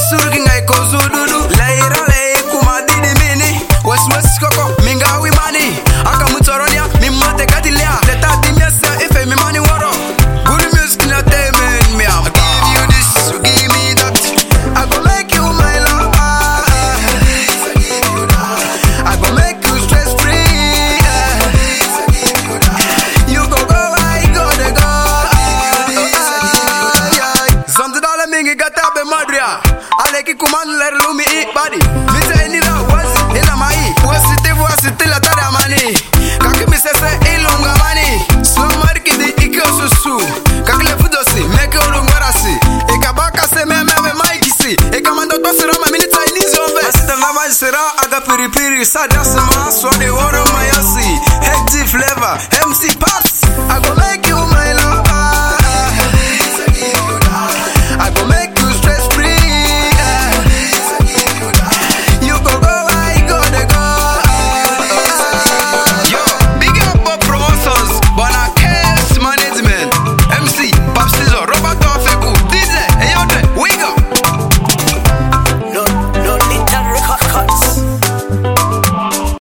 surging I ko zududu. Leira lei kuma didi mini. West koko minga wi mani. Aka mutoronia mi mate katilia. Leta dimyesa ife mi mani woro. Good music na temen me am. Give you this, you give me that. I go make you my love. I go make you stress free. You go I go they go. $100 mingi gata be madria. Aleki kuman ler lumi eat body. Mi say ni la was ila mai. Wasiti la tada mani. Kaki mi sese ilunga mani. So marki di ikyo susu. Kaki le fudosi meke ulungwarasi. Eka baka se me maiki si. Eka mando to sira ma mini Chinese ombe. Masita mama sira aga piri piri. Sada sama swade woro mayasi. Head flavor MC pa.